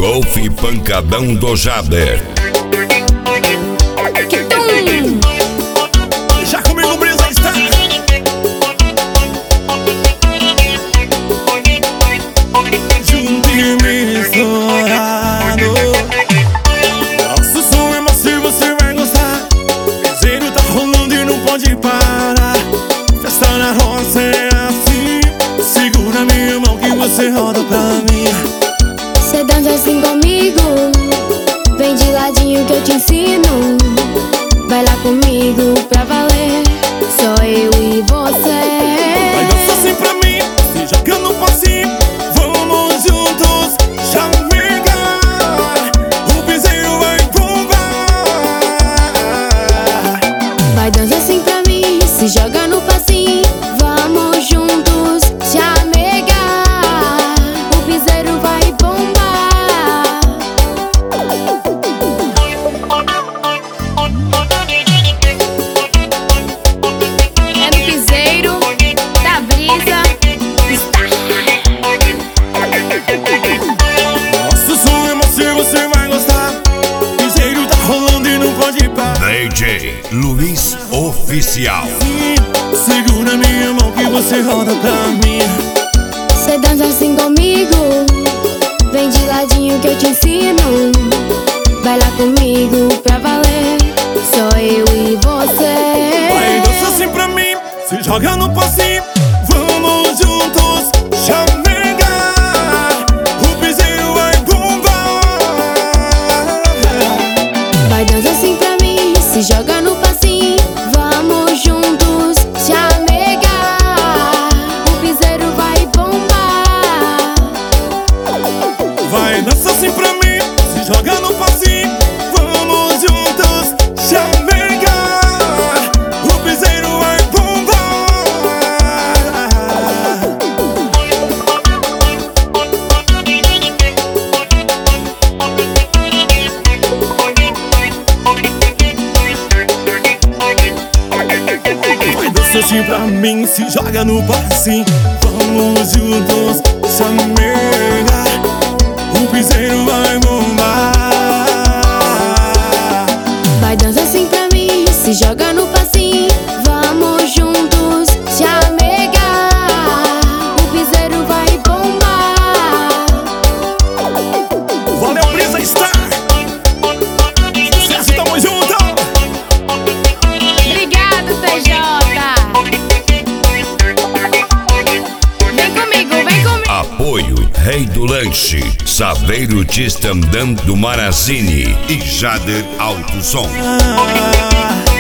Golf Pancadão do Jader. Já comigo brisa está. Junto e misturado. Nosso som é macio, você vai gostar. Piseiro tá rolando e não pode parar. Festa na roça é assim. Segura minha mão que você roda pra mim. Cê dança assim comigo, vem de ladinho que eu te ensino. Vai lá comigo pra valer, só eu e você. Vai dançar assim pra mim, se joga no passinho. Vamos juntos chamegar. O piseiro vai bombar. Vai dançar assim pra mim, se joga no passinho. Vamos juntos chamegar. O piseiro vai bombar. É no piseiro da brisa está. Nosso som é macio, você vai gostar. Piseiro tá rolando e não pode parar. DJ Luiz Oficial. Segura minha mão que você roda pra mim. Cê dança assim comigo, vem de ladinho que eu te ensino. Vai lá comigo pra valer, só eu e você. Vai dançar assim pra mim, se joga no passinho. Vamos juntos chamegar. O piseiro vai bombar. Vai dançar assim pra mim, se joga no passinho. Vamos juntos chamegar. O piseiro vai bombar. Vai dançar assim pra mim, se joga no passinho. Vamos juntos chamegar. O piseiro vai bombar. Vai dançar assim pra mim, se joga no passinho. Vamos juntos chamegar. O piseiro vai bombar. Vai dançar assim pra mim, se joga no passinho. Vamos juntos chamegar. O piseiro vai bombar. Valeu, brisa está. Sucesso, tamo junto. Obrigado, TJ. Vem comigo, vem comigo. Apoio Rei do Lanche, Saveiro Tistandã do Marazini e Jader Alto Som.